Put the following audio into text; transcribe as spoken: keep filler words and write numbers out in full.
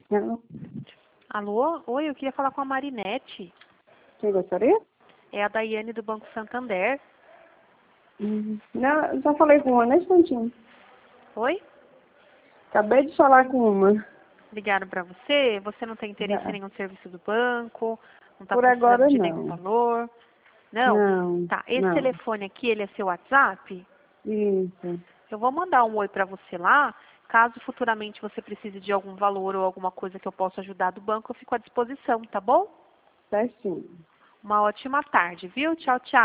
Não. Alô? Oi, eu queria falar com a Marinete. Quem gostaria? É a Daiane do Banco Santander. Hum. Não, já falei com uma, né, instantinho. Oi? Acabei de falar com uma. Ligaram pra você? Você não tem interesse em Já. nenhum serviço do banco? Não tá Por precisando agora, de nenhum não. valor? Não? Não, Tá, esse não. telefone aqui, ele é seu WhatsApp? Isso. Eu vou mandar um oi pra você lá. Caso futuramente você precise de algum valor ou alguma coisa que eu possa ajudar do banco, eu fico à disposição, tá bom? Certinho. Uma ótima tarde, viu? Tchau, tchau.